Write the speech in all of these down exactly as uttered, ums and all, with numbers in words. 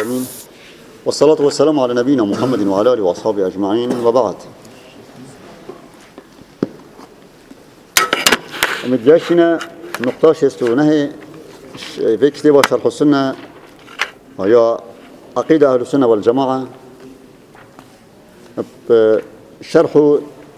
العالمين، والصلاة والسلام على نبينا محمد وعلى آله وأصحابه أجمعين، وبعد. متجاشنا نقطة شستونها في كتاب شرح السنة وهي عقيدة أهل السنة والجماعة، شرح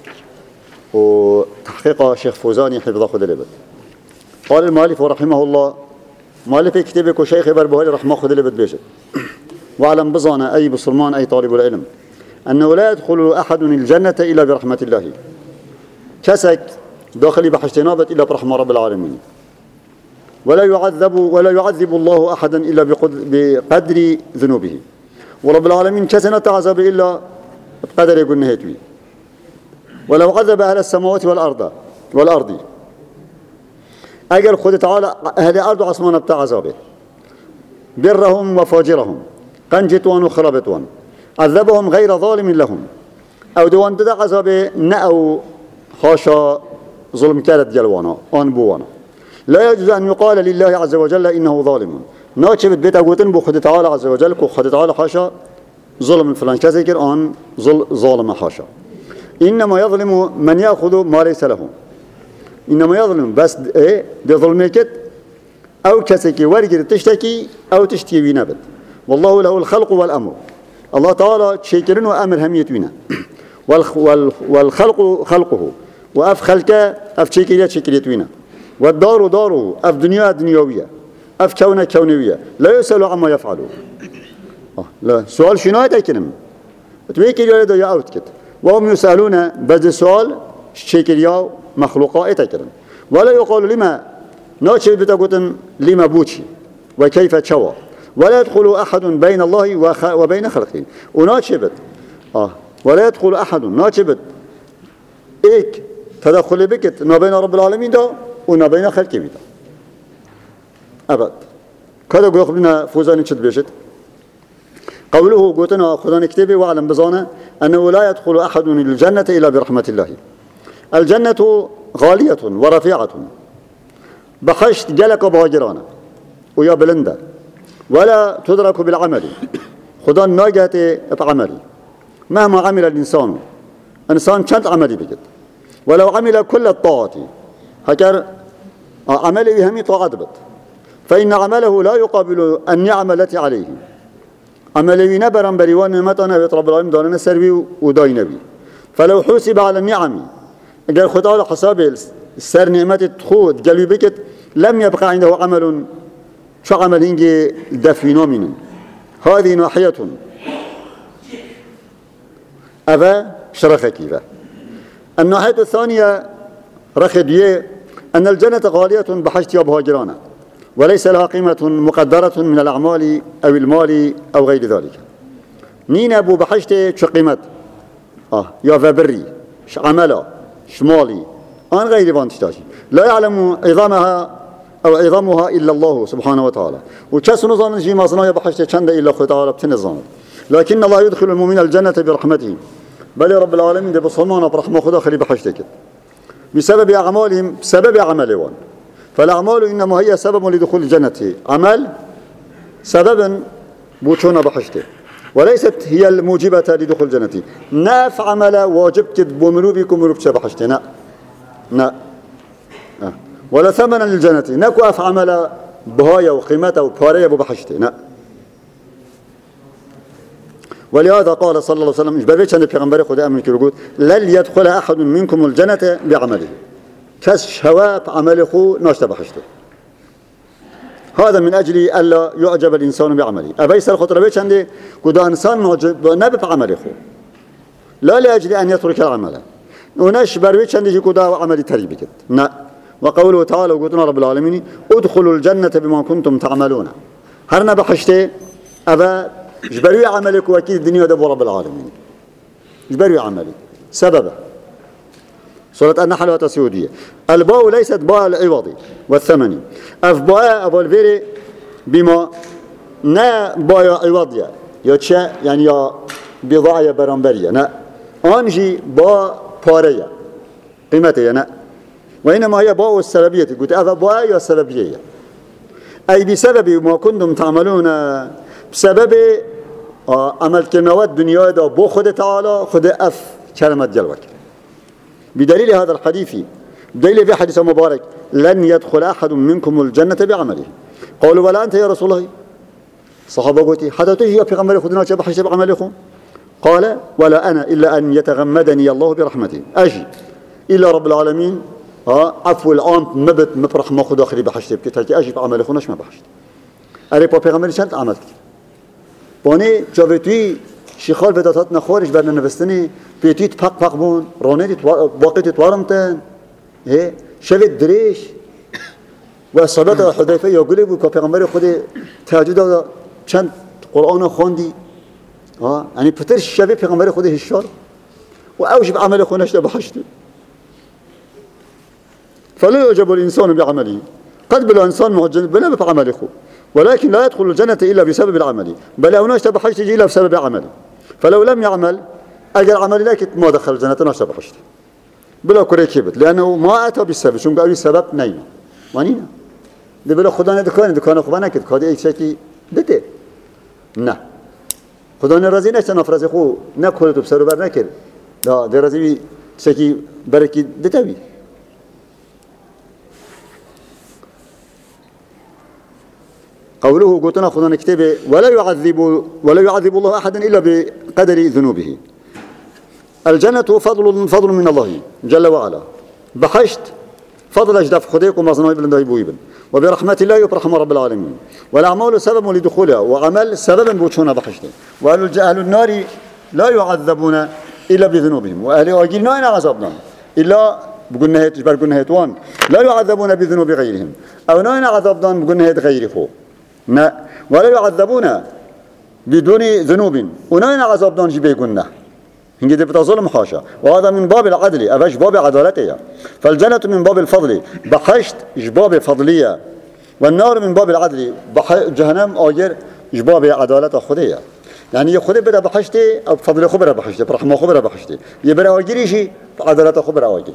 وتحقيق شيخ فوزاني حفظه خدلبت. قال المؤلف ورحمه الله: مؤلف كتابك وشيخ بربهالي رحمه خدلبت بيجت. واعلم بظانا أي بسلمان أي طالب العلم أنه لا يدخل أحد الجنة إلا برحمة الله. كسك داخلي بحشتنابت إلا برحمة رب العالمين، ولا يعذب ولا يعذب الله أحدا إلا بقدر ذنوبه. ورب العالمين كسنة عذاب إلا بقدر يقول نهيتوي. ولو عذب أهل السماوات والأرض والأرض أجل خد تعالى أهل الأرض عصمان بتاع عذابه، برهم وفاجرهم، قنجتوان وخربتوان، عذبهم غير ظالم لهم، أو دوان ددا عذابه نأو خاشا ظلم كانت جلوانا آن بوانا. لا يجوز أن يقال لله عز وجل إنه ظالم. ناتشبت بيت أقوتن بو خد تعالى عز وجل كو خد تعالى حاشا ظلم فلان كذكر آن ظالم حاشا. إنما يظلم من يأخذ ما ليس له. إنما يظلم بس إيه دي ظلميكت أو كسكي ورقر تشتكي أو تشتكي بنبت. والله له الخلق والأمر. الله تعالى شيكرين وأمر هميتونا. والخلق خلقه وأف خلقه أف شيكريات شيكريتونا. والدار داره أف دنيا دنيوية أف كونة كونوية. لا يسأل عما يفعله. آه لا سؤال شنو يتكلم تبيكي يريد يا أوتكت وهم يسألون بعد السؤال شيكريا مخلوقات يتكلم. ولا يقال لما ناتشي بتقولن لما بوتشي وكيف تشوى. ولا يدخل أحد بين الله وبين خلقه. وناتشبت آه ولا يدخل أحد ناتشبت إيك تدخل بكت ما بين رب العالمين ده وما بين خلقه ده أبد. كذا يقولنا فوزاني شد بيشت قوله قوتنا خذان كتابي واعلم بظانا أنه لا يدخل أحد الجنة إلا برحمة الله. الجنة غالية ورفيعة بخشت جلك بهاجرانا ويا بلندا ولا تدرك بالعمل. خذان ناجت بعملي مهما عمل الإنسان إنسان كانت عملي بجد ولو عمل كل الطاعات هكذا عمله بهم طاعات بت فإن عمله لا يقابل النعم التي عليه. عمله نبرا بريوان متنا بيت رب العالمين داننا سربي وداي نبي. فلو حسب على النعم قال خطأ حساب السر نعمة تخود قالوا بكت لم يبقى عنده عمل شو عمل إنجي دفينو من هذه ناحية أبا شرخ كيفا. الناحية الثانية رخدية أن الجنة غالية بحشت بهاجرانا وليس لها قيمة مقدرة من الأعمال أو المال أو غير ذلك. نين أبو بحشت شو قيمة آه يا فبري ش عمله شمالي أن غير فانتشتاشي لا يعلم عظامها أو عظامها إلا الله سبحانه وتعالى. وكاس نظام جي ما صنع بحشت شند إلا الله تعالى بتنظام. لكن الله يدخل المؤمن الجنة برحمته. بل رب العالمين ده بصمانه برحمة خدا خلي بحشتك بسبب أعمالهم بسبب عملهم. فالأعمال إنما هي سبب لدخول الجنة. عمل سببا بوشونا بحشته وليست هي الموجبة لدخول الجنة. ناف عمل واجب كتب ومنوبكم منوبش بحشته نا نا أه. ولا ثمنا للجنة ناكو أف عمل بهاية وقيمته وبهارية بحشته نا. ولهذا قال صلى الله عليه وسلم إجباريش أن البيغمبر خدا أمن كيرقود لن يدخل أحد منكم الجنة بعمله كس شواب عمله ناشته بحشته. هذا من أجل ألا يعجب الإنسان بعمله. أبيس الخطر بيش عندي قد إنسان نبي عمله لا لأجل أن يترك العمل ونش برويش عندي قد عمل تريبك نا. وقوله تعالى وقلتنا رب العالمين ادخلوا الجنة بما كنتم تعملون. هرنا بحشته أبا جبروي عملك وأكيد الدنيا دبو رب العالمين جبروي عملي سببه. سورة النحل والتسيودية. الباء ليست باء العوض والثمن. أف باء أبو الفيري بما نا باء عوضية يتشا يعني يا بضاعة برامبرية نا أنجي باء بارية قيمتها نا. وإنما هي باء السببية. قلت أف باء يا السببية أي بسبب ما كنتم تعملون بسبب عمل كنوات دنيا دا بو خود تعالى خود أف كلمة جلوك. بدليل هذا الحديث بدليل في حديث مبارك لن يدخل أحد منكم الجنة بعمله. قالوا ولا أنت يا رسول الله؟ صحابة قلت حتى تجي في غمر خدنا شبه حسب عملكم. قال ولا أنا إلا أن يتغمدني الله برحمته. أجي إلا رب العالمين ها عفو الآن مبت مفرح ما خد آخري بحشته بكتاكي أجي بعمل خونش ما بحشت. أري با في غمر شنت عملت. باني جاوتوي شخال بداتات نخارج برنا نفستني بيتيت فق فق بون رانيت باقي تتوارمتن. إيه شفت دريش والصلاة حذيفة يقول بو كافيغمبر خودی تهجد داد چند قرآن خواندی ها يعني بتر شبه پیغمبر خودی هشار و اوجب عمل خونش ده بحشت فلا يعجب الإنسان بعمله قد بلا إنسان معجب بلا بعمله ولكن لا يدخل الجنة إلا بسبب العمل بل هناش بحشت إلا بسبب عمله فلو لم يعمل أجر عمل لك ما دخل الجنة ناش بحشت بلا كره كبت لأنه ما أتى بالسبب شو قالوا السبب نينا مانينا ده بلا خدا نه دکان دکان خوبه نکرد کادی ایک شکی دته نه خدا نه راضی نشد نفرز خو نه کل تو بسر بر نکرد ده ده راضی شکی برکی دته بی قوله قلتنا خدا نكتبه ولا يعذب ولا يعذب الله أحدا إلا بقدر ذنوبه الجنة فضل فضل من الله جل وعلا بحشت فضل أجداف خديك ومظنوي بلندهي بويبن وبرحمة الله يبرحم رب العالمين والأعمال سبب لدخولها وعمل سببا بوشونا بحشته وأهل أهل النار لا يعذبون إلا بذنوبهم وأهل أجيل ناين عذابنا إلا بقولنا هيت بقولنا هيتوان لا يعذبون بذنوب غيرهم أو ناين عذابنا بقولنا هيت غيره لا ولا يعذبون بدون ذنوب وناين عذابنا جبي قلنا هنجي ده ظلم حاشا وهذا من باب العدل أباش باب عدالتها فالجنة من باب الفضل بحشت باب فضلية والنار من باب العدل جهنم آجر باب عدالة خدية يعني يخدي بدا بحشتي أو بفضل خبرة بحشتي برحمة خبرة بحشتي يبرا آجري شيء عدالة خبرة آجري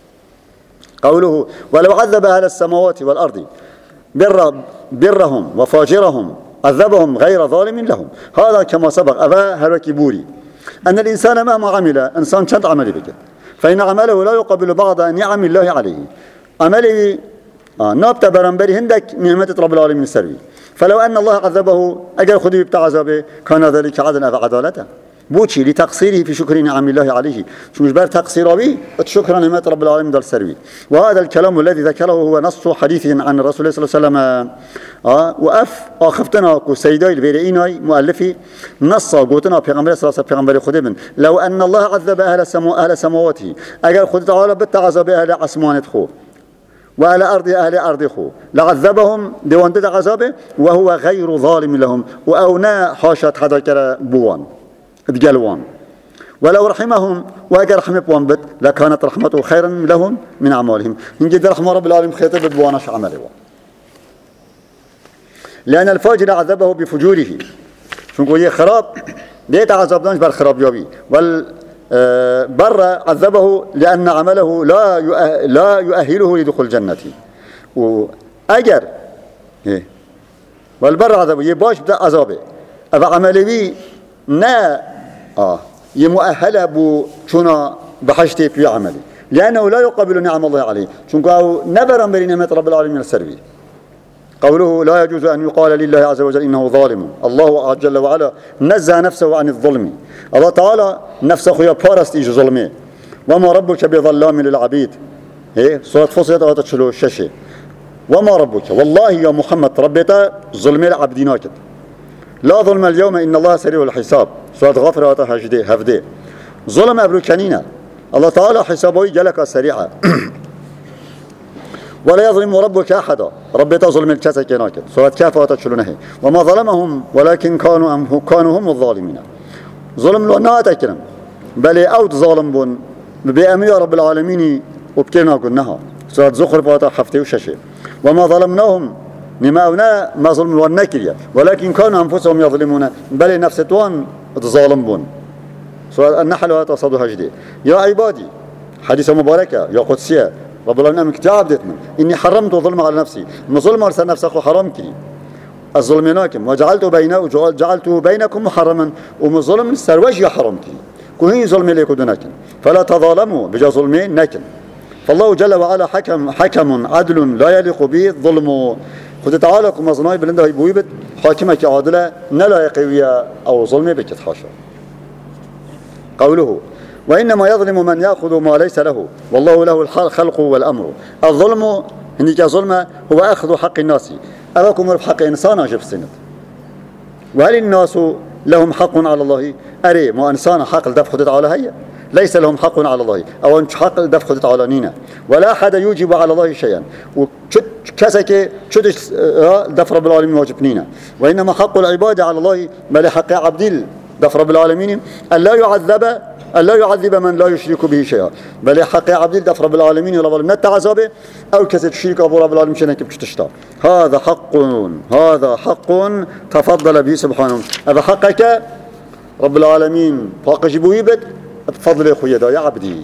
قوله ولو عذب أهل السماوات والأرض بر برهم وفاجرهم عذبهم غير ظالم لهم هذا كما سبق أبا هركي بوري أن الإنسان مهما عمل إنسان شد عمله بك فإن عمله لا يقابل بعض نعم الله عليه عمله آه نابت برنبري هندك نعمة رب العالمين السري فلو أن الله عذبه أجل خذي بتاع عذابه كان ذلك عدلا فعدالته بوشي لتقصيره في شكر نعم الله عليه شو مش بار تقصيره به شكرا نعمة رب العالمين دار السري وهذا الكلام الذي ذكره هو نص حديث عن الرسول صلى الله عليه وسلم آه وأف آخفتنا كسيداي البيرئيناي مؤلفي نص قوتنا بيغمبر صلى الله عليه وسلم بيغمبر خدمن لو أن الله عذب أهل السمو أهل سماواته أجل خد تعالى بالتعذب أهل عسمان خو وعلى أرض أهل أرض خو لعذبهم ديوان دد عذابه وهو غير ظالم لهم وأونا حاشت حدا كرا بوان بجلوان ولو رحمهم وأجر رحمة بوان بد لكانت رحمته خيرا لهم من أعمالهم إن جد رحمة رب العالمين خيطة بوانش عمله لأن الفاجر عذبه بفجوره شو نقول خراب ليه تعذبناش بالخراب يابي والبر عذبه لأن عمله لا لا يؤهله لدخول الجنة وأجر إيه والبر عذبه يباش بدا عذابه أبا عمله نا آه يمؤهل بو شنا بحشته في عمله لأنه لا يقبل نعم الله عليه شو نقول نبرا بنعمة رب العالمين السربي قوله لا يجوز أن يقال لله عز وجل إنه ظالم الله جل وعلا نزه نفسه عن الظلم الله تعالى نفسه يا بارست إيش ظلمه وما ربك بظلام للعبيد إيه سورة فصلت آتت شلو الشاشة وما ربك والله يا محمد ربيت ظلم العبديناك لا ظلم اليوم إن الله سريع الحساب سورة غفر آتت هجدي هفدي ظلم أبرو كنينة الله تعالى حسابه جلك سريعا ولا يظلم ربك أحدا ربك ظلم الكسا كناكد سورة كاف وتشلونه وما ظلمهم ولكن كانوا هم كانوا هم الظالمين ظلم لو ناتكرم بل أوت ظالم بون بأمر رب العالمين وبكنا قلناها سورة زخرف وتحفتي وششي وما ظلمناهم نماؤنا ما ظلم والنكرية ولكن كانوا أنفسهم يظلمون بل نفستوان ظالم بون سورة النحل وتصدها جدي يا عبادي حديث مباركة يا قدسية رب العالمين كتاب ديت من إني حرمت الظلم على نفسي من ظلم أرسل نفسه حرام كري الظلم ناكم وجعلت بينه جعلته بينكم محرما ومظلم سروج يا حرمتي كوني ظلم لك دونكم فلا تظالموا بجا ظلمين نكن فالله جل وعلا حكم حكم عدل لا يليق به الظلم خد تعالى كما زناي بلنده بويبت حاكمك عادله نلا يقوي او ظلم بك حاشا قوله وانما يظلم من ياخذ ما ليس له والله له الخلق والامر الظلم هنيك ظلم هو اخذ حق الناس أراكم حق إنسان أجب السند وهل الناس لهم حق على الله أري ما إنسان حق الدفع خدت على هي ليس لهم حق على الله أو أن حق الدفع خدت على نينا ولا أحد يوجب على الله شيئا وكسك شد دفع رب العالمين واجب نينا وإنما حق العباد على الله بل حق عبد دفع رب العالمين أن لا يعذب أن لا يعذب من لا يشرك به شيئا بل حق عبد دفع رب العالمين رب من التعذاب أو كسر تشريك أبو رب العالمين شنك بتشتار هذا حق هذا حق تفضل به سبحانه هذا حقك رب العالمين فاق جبويبت بفضل خويا يا عبدي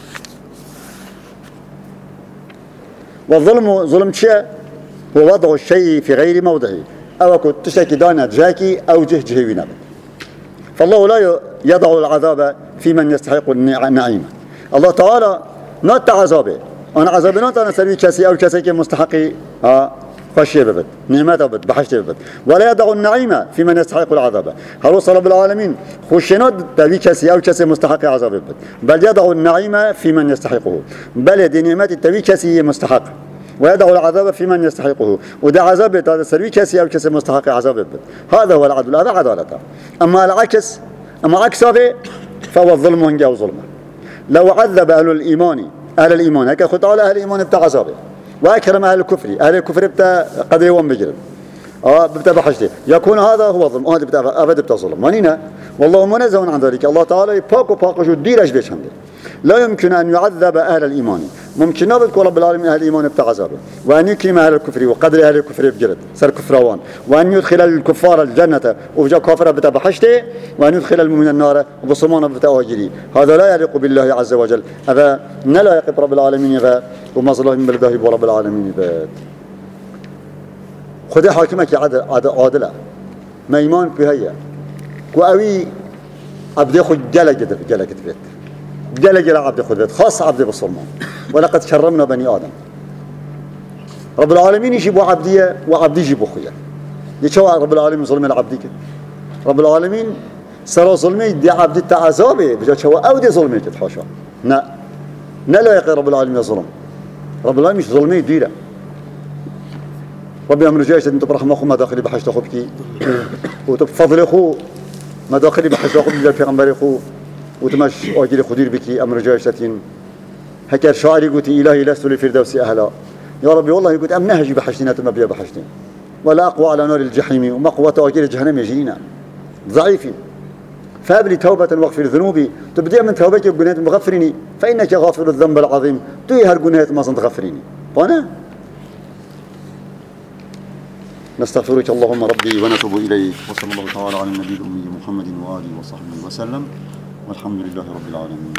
والظلم ظلم شيء هو وضع الشيء في غير موضعه أو كنت تشتكي دانا جاكي أو جه جهوينا فالله لا يضع العذاب في من يستحق النعيم الله تعالى نات عذابه أنا عذابنا أنا سوي كسي أو كسي مستحقي ها خشية ببد نعمة ببد بحشة ببد ولا يضع النعيم في من يستحق العذاب هل وصل رب العالمين خشينا تبي كسي أو كسي مستحق عذاب ببد بل يضع النعيم في من يستحقه بل دي نعمة تبي كسي مستحق ويضع العذاب في من يستحقه وده عذاب هذا سوي كسي أو كسي مستحق عذاب ببد هذا هو العدل هذا عدالته أما العكس أما عكسه فهو الظلم ونجا وظلمه لو عذب أهل الإيمان أهل الإيمان هكذا خد على أهل الإيمان بتاع عذابه وأكرم أهل الكفر أهل الكفر بتاع قدر يوم بجرب آه بتاع بحشته يكون هذا هو ظلم هذا بتاع أبد بتاع ظلم ونينا والله منزه عن ذلك الله تعالى يباك وباك جو ديرش بيش عنده لا يمكن أن يعذب أهل الإيمان ممكن نبذ رب العالمين أهل الإيمان بتاع عذابه وأن يكرم أهل الكفر وقدر أهل الكفر بجرد سر كفروان وأن يدخل الكفار الجنة وجا كافر بتاع بحشته وأن يدخل المؤمن النار وبصمان بتاع أجري هذا لا يليق بالله عز وجل هذا نلا يقب رب العالمين هذا وما ظلم بالله برب العالمين بات خذ حاكمك عادل عادلة ما إيمان بهيا وأوي عبد ياخذ جلجة جلجة بيت جلجة عبد ياخذ بيت خاص عبد بالصمان ولقد كرمنا بني آدم رب العالمين يجيبوا عبدية وعبدي يجيبوا خويا يشوى رب العالمين ظلم العبدي رب العالمين سرى ظلمي دي عبدي تعذابه بجا شوى أو دي ظلمي تتحاشى لا لا يقي رب العالمين ظلم رب العالمين مش ظلمي ديره ربي أمر جايش أنت برحمة أخو ما داخلي بحاجة أخو بكي وتبفضل أخو ما داخلي بحاجة أخو بجال في أخو وتمش أجري خدير بكي أمر جايش تين هكذا شاعري قلت إلهي لست لفردوس أهلا يا ربي والله قلت أم نهجي بحاجتين أتم بيا بحاجتين ولا أقوى على نار الجحيم وما قوة أجري جهنم يجينا ضعيفين فابلي توبة واغفر ذنوبي تبدأ من توبتي وقنات مغفرني فإنك غافر الذنب العظيم توي هالقنات ما صنت غفريني وأنا نستغفرك اللهم ربي ونتوب إليك وصلى الله تعالى على النبي الأمي محمد وآله وصحبه وسلم والحمد لله رب العالمين.